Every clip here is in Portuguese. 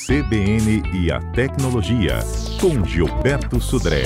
CBN e a Tecnologia, com Gilberto Sudré.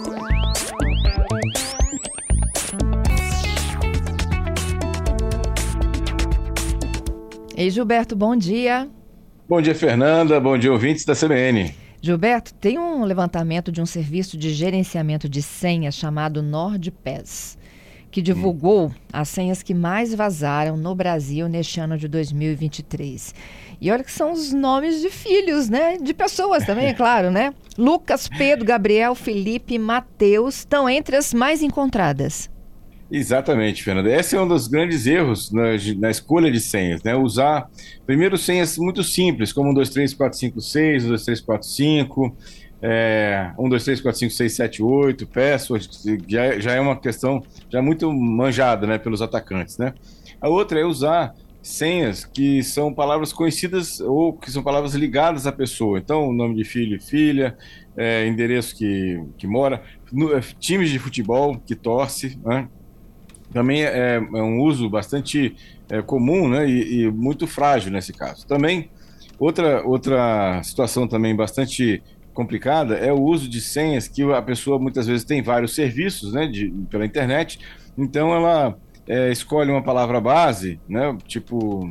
Ei, Gilberto, bom dia. Bom dia, Fernanda. Bom dia, ouvintes da CBN. Gilberto, tem um levantamento de um serviço de gerenciamento de senhas chamado NordPass, que divulgou as senhas que mais vazaram no Brasil neste ano de 2023. E olha que são os nomes de filhos, né? De pessoas também, é claro, né? Lucas, Pedro, Gabriel, Felipe, Mateus estão entre as mais encontradas. Exatamente, Fernanda. Esse é um dos grandes erros na escolha de senhas, né? Usar, primeiro, senhas muito simples, como 1, 2, 3, 4, 5, 6, 1, 2, 3, 4, 5, 1, 2, 3, 4, 5, 6, 7, 8, password, já é uma questão já muito manjada, né, pelos atacantes, né? A outra é usar senhas que são palavras conhecidas ou que são palavras ligadas à pessoa. Então, nome de filho e filha, endereço que mora, times de futebol que torce, né? Também é um uso bastante comum, né, e muito frágil nesse caso. Também, outra situação também bastante complicada é o uso de senhas que a pessoa muitas vezes tem vários serviços, né, pela internet, então ela escolhe uma palavra base, né, tipo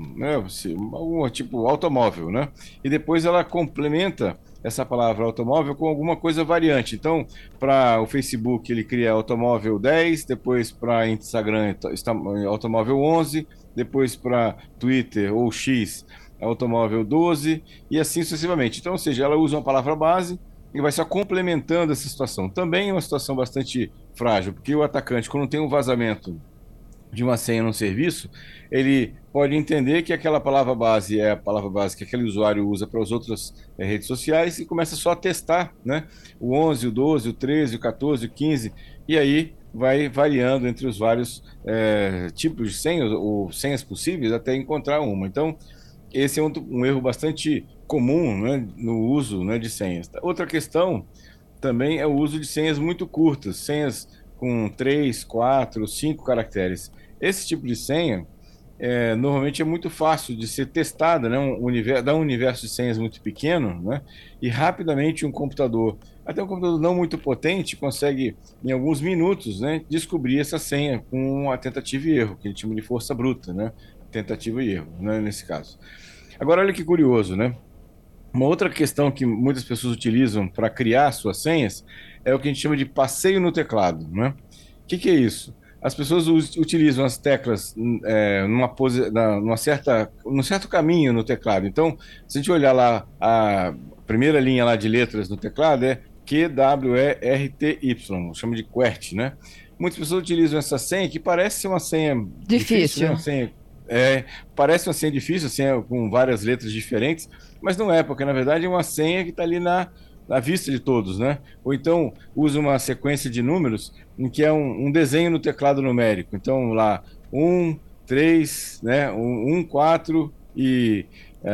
automóvel, né, e depois ela complementa essa palavra automóvel com alguma coisa variante. Então, para o Facebook ele cria automóvel 10, depois para Instagram automóvel 11, depois para Twitter ou X automóvel 12 e assim sucessivamente. Então, ou seja, ela usa uma palavra base e vai só complementando essa situação. Também é uma situação bastante frágil, porque o atacante, quando tem um vazamento de uma senha num serviço, ele pode entender que aquela palavra base é a palavra base que aquele usuário usa para as outras redes sociais e começa só a testar, né? O 11, o 12, o 13, o 14, o 15, e aí vai variando entre os vários tipos de senhas ou senhas possíveis até encontrar uma. Então, esse é um erro bastante comum, né, no uso, né, de senhas. Outra questão também é o uso de senhas muito curtas, senhas com 3, 4, 5 caracteres. Esse tipo de senha normalmente é muito fácil de ser testada, né? Dá um universo de senhas muito pequeno, né? E rapidamente um computador, até um computador não muito potente, consegue, em alguns minutos, né, descobrir essa senha com a tentativa e erro, que a gente chama de força bruta, né? Tentativa e erro, né, nesse caso. Agora, olha que curioso, né? Uma outra questão que muitas pessoas utilizam para criar suas senhas é o que a gente chama de passeio no teclado, né? O que é isso? As pessoas utilizam as teclas num certo caminho no teclado. Então, se a gente olhar lá a primeira linha lá de letras no teclado é QWERTY, chama de QWERTY, né? Muitas pessoas utilizam essa senha que parece ser uma senha difícil, né? Uma senha, parece uma senha difícil, senha com várias letras diferentes, mas não é, porque na verdade é uma senha que está ali na vista de todos, né? Ou então usa uma sequência de números em que é um desenho no teclado numérico. Então lá 1, 3, né? 1, 4 e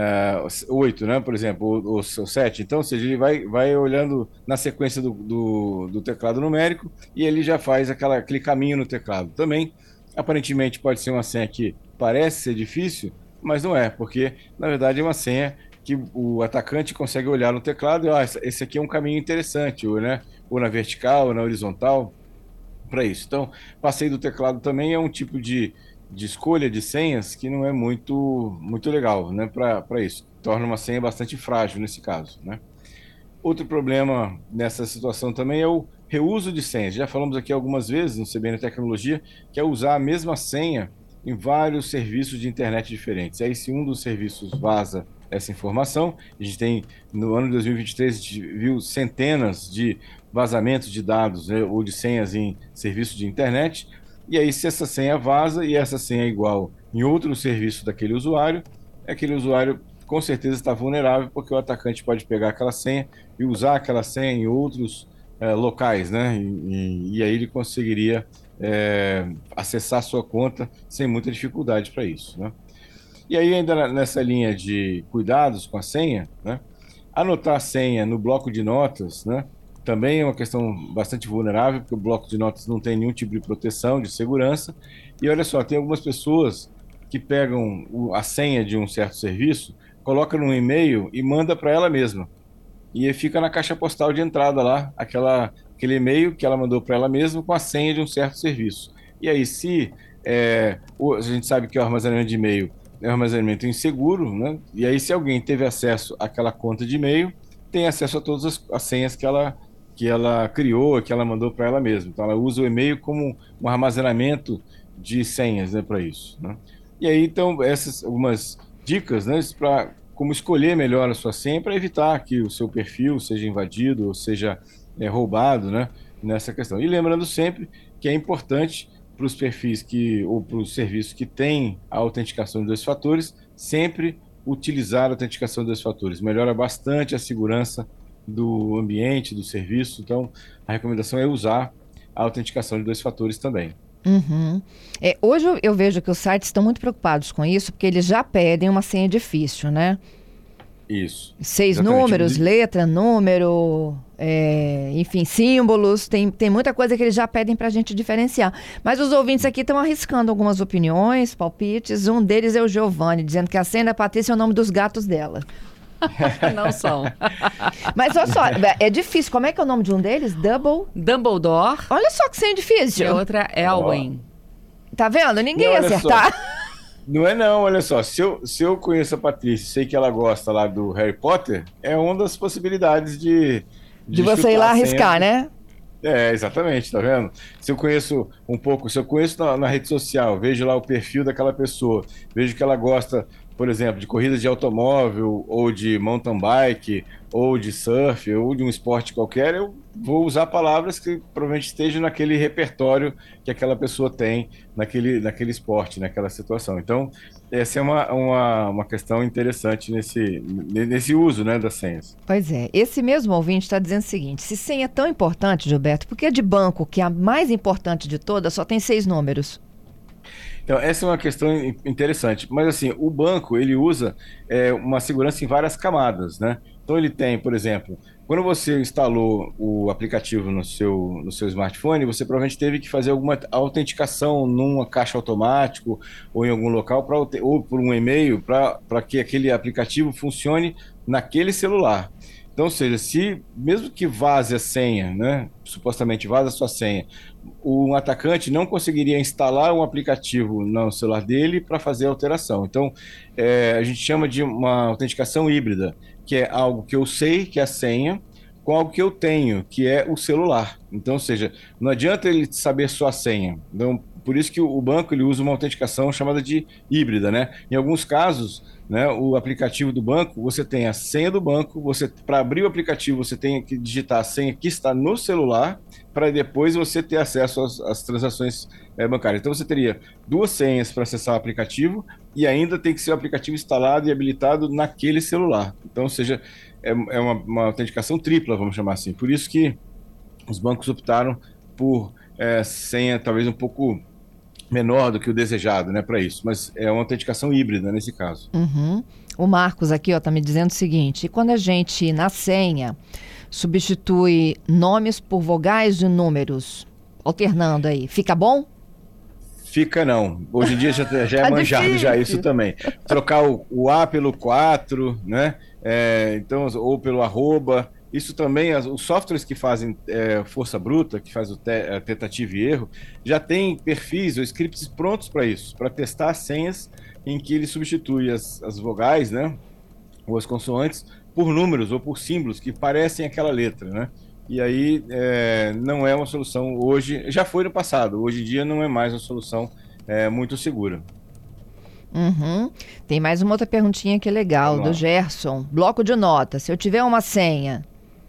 8, né? Por exemplo, ou 7. Então, ou seja, ele vai olhando na sequência do teclado numérico e ele já faz aquele caminho no teclado. Também, aparentemente, pode ser uma senha que parece ser difícil, mas não é, porque na verdade é uma senha que o atacante consegue olhar no teclado e esse aqui é um caminho interessante, ou na vertical, ou na horizontal, para isso. Então, passeio do teclado também é um tipo de escolha de senhas que não é muito legal, né, para isso. Torna uma senha bastante frágil nesse caso, né? Outro problema nessa situação também é o reuso de senhas. Já falamos aqui algumas vezes no CBN Tecnologia, que é usar a mesma senha em vários serviços de internet diferentes. Aí, se um dos serviços vaza essa informação, a gente tem, no ano de 2023, a gente viu centenas de vazamentos de dados, né, ou de senhas em serviços de internet, e aí se essa senha vaza e essa senha é igual em outro serviço daquele usuário, aquele usuário com certeza está vulnerável, porque o atacante pode pegar aquela senha e usar aquela senha em outros locais, né? E aí ele conseguiria acessar a sua conta sem muita dificuldade para isso, né? E aí, ainda nessa linha de cuidados com a senha, né? Anotar a senha no bloco de notas, né? Também é uma questão bastante vulnerável, porque o bloco de notas não tem nenhum tipo de proteção, de segurança. E olha só, tem algumas pessoas que pegam a senha de um certo serviço coloca num e-mail e manda para ela mesma. E fica na caixa postal de entrada lá, aquele e-mail que ela mandou para ela mesma com a senha de um certo serviço. E aí, se a gente sabe que o armazenamento de e-mail é um armazenamento inseguro, né? E aí, se alguém teve acesso àquela conta de e-mail, tem acesso a todas as senhas que ela criou, que ela mandou para ela mesma. Então, ela usa o e-mail como um armazenamento de senhas, né, para isso, né? E aí, então, essas algumas dicas, né, para como escolher melhor a sua senha para evitar que o seu perfil seja invadido ou seja roubado, né, nessa questão. E lembrando sempre que é importante para os perfis ou para os serviços que têm a autenticação de 2 fatores, sempre utilizar a autenticação de 2 fatores. Melhora bastante a segurança do ambiente, do serviço. Então, a recomendação é usar a autenticação de 2 fatores também. Uhum. Hoje eu vejo que os sites estão muito preocupados com isso, porque eles já pedem uma senha difícil, né? Isso. 6 exatamente. números, letra, número, enfim, símbolos. Tem muita coisa que eles já pedem para a gente diferenciar. Mas os ouvintes aqui estão arriscando algumas opiniões, palpites. Um deles é o Giovanni, dizendo que a senha da Patrícia é o nome dos gatos dela. Não são. Mas olha só, é difícil. Como é que é o nome de um deles? Dumbledore. Olha só que senha difícil. E outra é Elwyn. Tá vendo? Ninguém ia acertar. Não é não, olha só, se eu conheço a Patrícia, sei que ela gosta lá do Harry Potter, é uma das possibilidades de você ir lá arriscar, né? Exatamente, tá vendo? Se eu conheço um pouco, se eu conheço na rede social, vejo lá o perfil daquela pessoa, vejo que ela gosta, por exemplo, de corridas de automóvel, ou de mountain bike, ou de surf, ou de um esporte qualquer, eu vou usar palavras que provavelmente estejam naquele repertório que aquela pessoa tem naquele esporte, naquela situação. Então, essa é uma questão interessante nesse uso, né, das senhas. Pois é. Esse mesmo ouvinte está dizendo o seguinte: se senha é tão importante, Gilberto, por que a de banco, que é a mais importante de todas, só tem 6 números? Então, essa é uma questão interessante. Mas, assim, o banco, ele usa uma segurança em várias camadas, né? Então, ele tem, por exemplo, quando você instalou o aplicativo no seu smartphone, você provavelmente teve que fazer alguma autenticação numa caixa automático ou em algum local, ou por um e-mail, para que aquele aplicativo funcione naquele celular. Então, ou seja, se mesmo que vaze a senha, né, supostamente vaze a sua senha, o atacante não conseguiria instalar um aplicativo no celular dele para fazer a alteração. Então, a gente chama de uma autenticação híbrida, que é algo que eu sei, que é a senha, com algo que eu tenho, que é o celular. Então, ou seja, não adianta ele saber só a senha. Então, por isso que o banco ele usa uma autenticação chamada de híbrida, né? Em alguns casos, né, o aplicativo do banco, você tem a senha do banco, para abrir o aplicativo você tem que digitar a senha que está no celular, para depois você ter acesso às transações bancárias. Então você teria 2 senhas para acessar o aplicativo e ainda tem que ser o aplicativo instalado e habilitado naquele celular. Então, ou seja, é uma autenticação tripla, vamos chamar assim. Por isso que os bancos optaram por senha talvez um pouco menor do que o desejado, né, para isso. Mas é uma autenticação híbrida nesse caso. Uhum. O Marcos aqui está me dizendo o seguinte: e quando a gente, na senha, substitui nomes por vogais e números, alternando aí, fica bom? Fica não. Hoje em dia já é manjado difícil. Já isso também. Trocar o A pelo 4, né? Então, ou pelo arroba. Isso também, os softwares que fazem força bruta, que faz tentativa e erro, já tem perfis ou scripts prontos para isso, para testar senhas em que ele substitui as vogais, né, ou as consoantes, por números ou por símbolos que parecem aquela letra, né? E aí não é uma solução hoje, já foi no passado, hoje em dia não é mais uma solução muito segura. Uhum. Tem mais uma outra perguntinha que é legal, do Gerson. Bloco de notas, se eu tiver uma senha,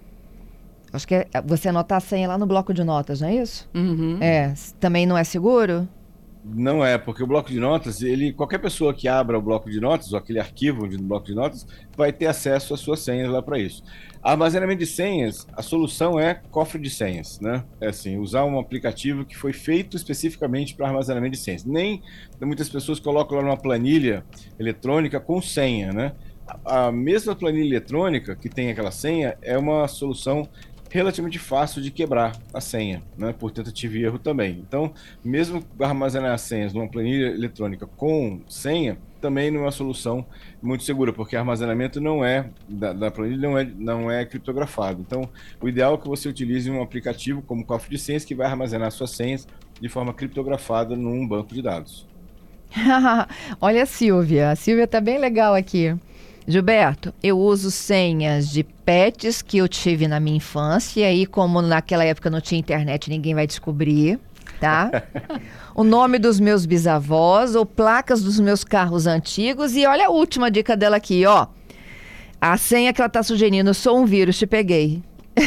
acho que você anotar a senha lá no bloco de notas, não é isso? Uhum. Também não é seguro? Não é, porque o bloco de notas, qualquer pessoa que abra o bloco de notas, ou aquele arquivo do bloco de notas, vai ter acesso às suas senhas lá para isso. Armazenamento de senhas, a solução é cofre de senhas, né? É assim, usar um aplicativo que foi feito especificamente para armazenamento de senhas. Muitas pessoas colocam lá numa planilha eletrônica com senha, né? A mesma planilha eletrônica que tem aquela senha é uma solução relativamente fácil de quebrar a senha, né, por tentativa e erro também. Então, mesmo armazenar as senhas numa planilha eletrônica com senha, também não é uma solução muito segura, porque armazenamento não é da planilha não é criptografado. Então, o ideal é que você utilize um aplicativo como o cofre de senhas que vai armazenar suas senhas de forma criptografada num banco de dados. Olha a Silvia tá bem legal aqui. Gilberto, eu uso senhas de pets que eu tive na minha infância, e aí como naquela época não tinha internet, ninguém vai descobrir, tá? O nome dos meus bisavós ou placas dos meus carros antigos, e olha a última dica dela aqui, ó. A senha que ela tá sugerindo, sou um vírus, te peguei.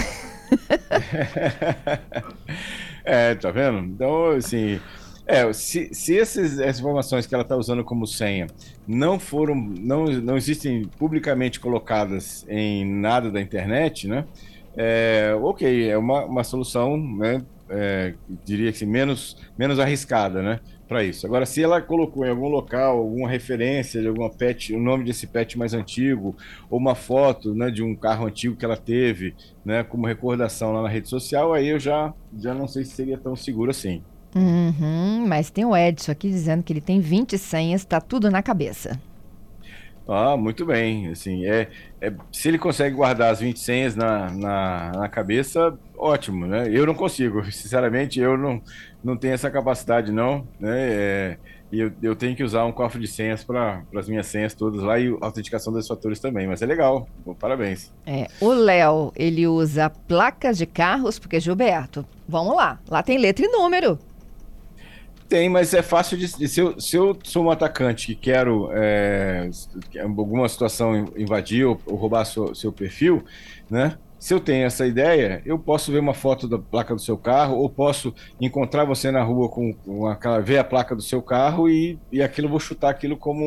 Tá vendo? Então, assim, se essas informações que ela está usando como senha não existem publicamente colocadas em nada da internet, né? Ok, é uma solução, né? Diria que assim, menos arriscada, né? Para isso. Agora, se ela colocou em algum local alguma referência de alguma pet, o nome desse pet mais antigo, ou uma foto, né, de um carro antigo que ela teve, né, como recordação lá na rede social, aí eu já não sei se seria tão seguro assim. Mas tem o Edson aqui dizendo que ele tem 20 senhas, tá tudo na cabeça. Ah, muito bem. Assim, se ele consegue guardar as 20 senhas na cabeça, ótimo, né? Eu não consigo, sinceramente, eu não tenho essa capacidade, não, né? E eu tenho que usar um cofre de senhas para as minhas senhas todas lá e a autenticação dos fatores também, mas é legal. Bom, parabéns. O Léo, ele usa placas de carros, porque, Gilberto, vamos lá tem letra e número. Tem, mas é fácil se eu sou um atacante que quero alguma situação invadir ou roubar seu perfil, né? Se eu tenho essa ideia, eu posso ver uma foto da placa do seu carro, ou posso encontrar você na rua ver a placa do seu carro e aquilo, vou chutar aquilo como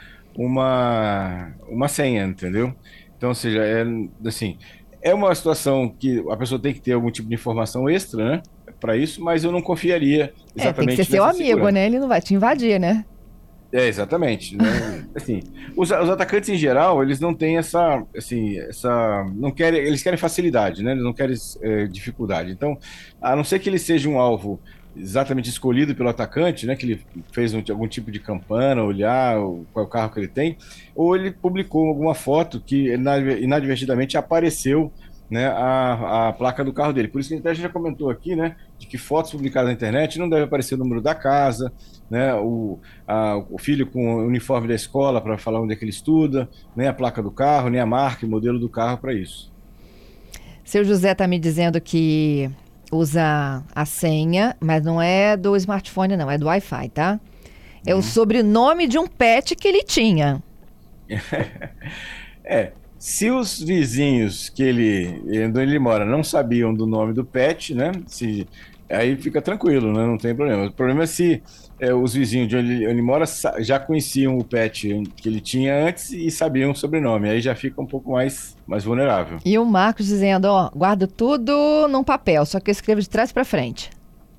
uma senha, entendeu? Então, ou seja, assim, é uma situação que a pessoa tem que ter algum tipo de informação extra, né? Para isso, mas eu não confiaria exatamente. Tem que ser seu amigo, né? Ele não vai te invadir, né? Exatamente. Né? Assim, os atacantes em geral, eles não têm não querem, eles querem facilidade, né? Eles não querem dificuldade. Então, a não ser que ele seja um alvo exatamente escolhido pelo atacante, né? Que ele fez algum tipo de campana, olhar qual é o carro que ele tem, ou ele publicou alguma foto que inadvertidamente apareceu, né, a placa do carro dele. Por isso que a gente já comentou aqui, né, de que fotos publicadas na internet não deve aparecer o número da casa, né, o filho com o uniforme da escola para falar onde é que ele estuda, nem a placa do carro, nem a marca e modelo do carro para isso. Seu José está me dizendo que usa a senha, mas não é do smartphone, não, é do Wi-Fi, tá? É o sobrenome de um pet que ele tinha. Se os vizinhos onde ele mora não sabiam do nome do pet, né? Aí fica tranquilo, né? Não tem problema. O problema é se os vizinhos de onde ele mora já conheciam o pet que ele tinha antes e sabiam o sobrenome. Aí já fica um pouco mais vulnerável. E o Marcos dizendo, guardo tudo num papel, só que eu escrevo de trás para frente.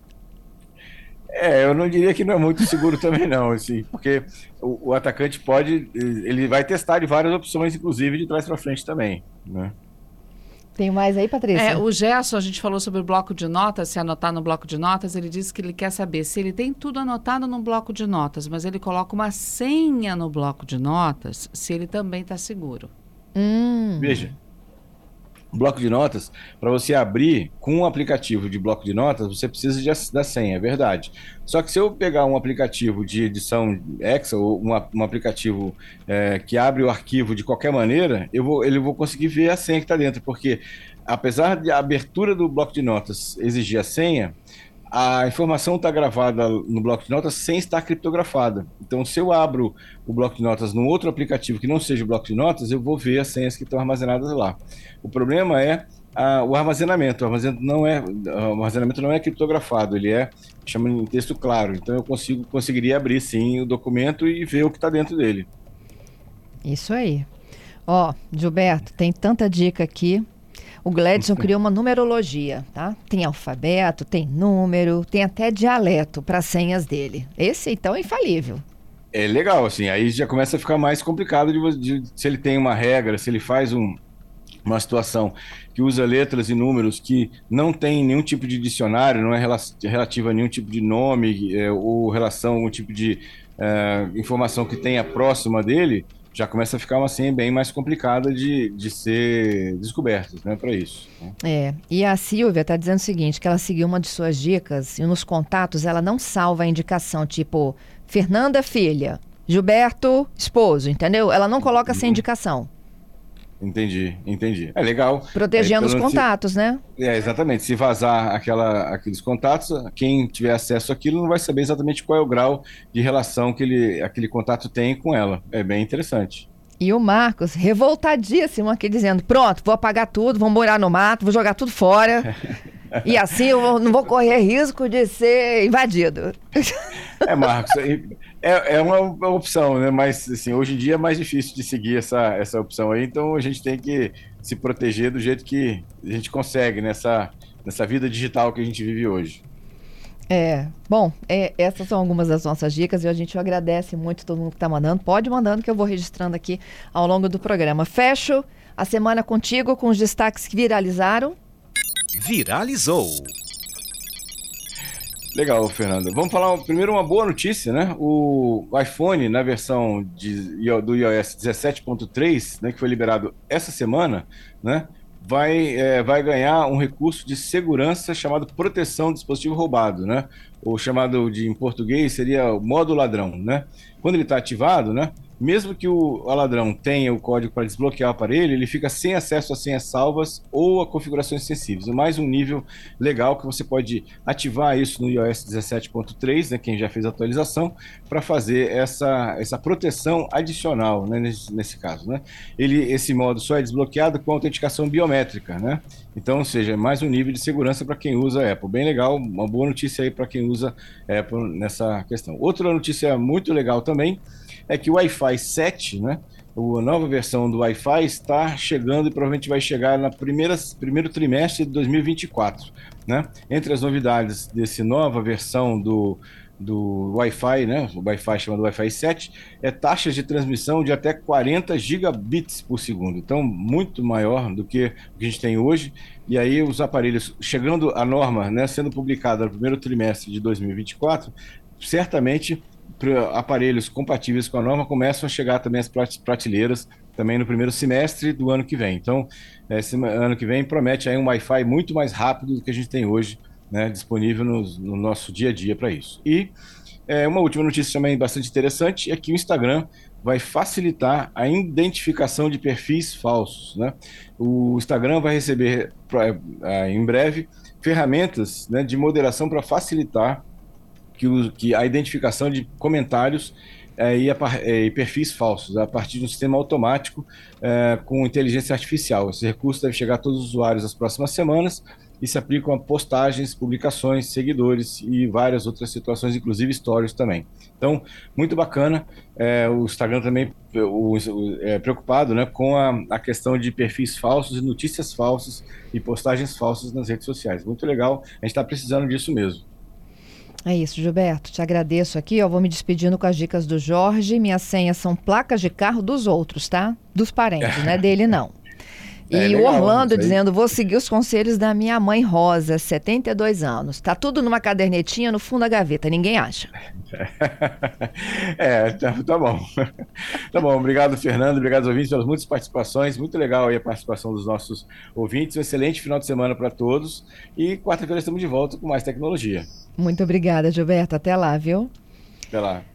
Eu não diria que não é muito seguro também não, assim, porque o atacante ele vai testar de várias opções, inclusive de trás para frente também, né? Tem mais aí, Patrícia? O Gerson, a gente falou sobre o bloco de notas, se anotar no bloco de notas, ele disse que ele quer saber se ele tem tudo anotado no bloco de notas, mas ele coloca uma senha no bloco de notas, se ele também está seguro. Veja, o bloco de notas, para você abrir com um aplicativo de bloco de notas, você precisa da senha, é verdade. Só que se eu pegar um aplicativo de edição Excel, ou um aplicativo que abre o arquivo de qualquer maneira, eu vou conseguir ver a senha que está dentro, porque apesar de a abertura do bloco de notas exigir a senha, a informação está gravada no bloco de notas sem estar criptografada. Então, se eu abro o bloco de notas num outro aplicativo que não seja o bloco de notas, eu vou ver as senhas que estão armazenadas lá. O problema é o armazenamento. O armazenamento não é criptografado, ele chama em texto claro. Então, eu conseguiria abrir, sim, o documento e ver o que está dentro dele. Isso aí. Gilberto, tem tanta dica aqui. O Gledson criou uma numerologia, tá? Tem alfabeto, tem número, tem até dialeto para as senhas dele. Esse, então, é infalível. É legal, assim, aí já começa a ficar mais complicado se ele tem uma regra, se ele faz uma situação que usa letras e números que não tem nenhum tipo de dicionário, não é relativa a nenhum tipo de nome ou relação a algum tipo de informação que tenha próxima dele, já começa a ficar uma senha bem mais complicada de ser descoberta, né, para isso. Né? E a Silvia está dizendo o seguinte, que ela seguiu uma de suas dicas e nos contatos ela não salva a indicação, tipo, Fernanda, filha, Gilberto, esposo, entendeu? Ela não coloca essa indicação. Entendi. É legal. Protegendo os contatos, né? Exatamente. Se vazar aqueles contatos, quem tiver acesso àquilo não vai saber exatamente qual é o grau de relação que aquele contato tem com ela. É bem interessante. E o Marcos, revoltadíssimo aqui, dizendo, pronto, vou apagar tudo, vou morar no mato, vou jogar tudo fora. E assim eu não vou correr risco de ser invadido. Marcos, é uma opção, né? Mas assim, hoje em dia é mais difícil de seguir essa opção aí, então a gente tem que se proteger do jeito que a gente consegue nessa vida digital que a gente vive hoje. Bom, essas são algumas das nossas dicas e a gente agradece muito todo mundo que está mandando. Pode mandando que eu vou registrando aqui ao longo do programa. Fecho a semana contigo com os destaques que viralizaram. Viralizou. Legal, Fernanda. Vamos falar primeiro uma boa notícia, né? O iPhone, na versão do iOS 17.3, né, que foi liberado essa semana, né, vai ganhar um recurso de segurança chamado proteção do dispositivo roubado, né? Ou chamado em português seria o modo ladrão, né? Quando ele está ativado, né? Mesmo que o ladrão tenha o código para desbloquear o aparelho, ele fica sem acesso a senhas salvas ou a configurações sensíveis. É mais um nível legal que você pode ativar isso no iOS 17.3, né, quem já fez a atualização, para fazer essa proteção adicional, né, nesse caso. Né? Esse modo só é desbloqueado com autenticação biométrica, né? Então, ou seja, é mais um nível de segurança para quem usa a Apple. Bem legal, uma boa notícia aí para quem usa a Apple nessa questão. Outra notícia muito legal também é que o Wi-Fi 7, né, a nova versão do Wi-Fi está chegando e provavelmente vai chegar no primeiro trimestre de 2024. Né? Entre as novidades dessa nova versão do Wi-Fi, né, o Wi-Fi chamado Wi-Fi 7, é taxas de transmissão de até 40 gigabits por segundo. Então, muito maior do que o que a gente tem hoje. E aí os aparelhos, chegando à norma, né, sendo publicada no primeiro trimestre de 2024, certamente aparelhos compatíveis com a norma começam a chegar também às prateleiras também no primeiro semestre do ano que vem. Então, esse ano que vem promete aí um Wi-Fi muito mais rápido do que a gente tem hoje, né, disponível no nosso dia a dia para isso. E uma última notícia também bastante interessante é que o Instagram vai facilitar a identificação de perfis falsos. Né? O Instagram vai receber em breve ferramentas, né, de moderação para facilitar que a identificação de comentários e perfis falsos a partir de um sistema automático com inteligência artificial. Esse recurso deve chegar a todos os usuários nas próximas semanas e se aplicam a postagens, publicações, seguidores e várias outras situações, inclusive stories também. Então, muito bacana. O Instagram também é preocupado, né, com a questão de perfis falsos e notícias falsas e postagens falsas nas redes sociais. Muito legal, a gente está precisando disso mesmo. É isso, Gilberto. Te agradeço aqui. Vou me despedindo com as dicas do Jorge. Minhas senhas são placas de carro dos outros, tá? Dos parentes, né? Dele não. E o Orlando dizendo, vou seguir os conselhos da minha mãe Rosa, 72 anos. Tá tudo numa cadernetinha no fundo da gaveta, ninguém acha. Tá bom. Tá bom, obrigado, Fernando, obrigado aos ouvintes pelas muitas participações, muito legal aí a participação dos nossos ouvintes, um excelente final de semana para todos e quarta-feira estamos de volta com mais tecnologia. Muito obrigada, Gilberto, até lá, viu? Até lá.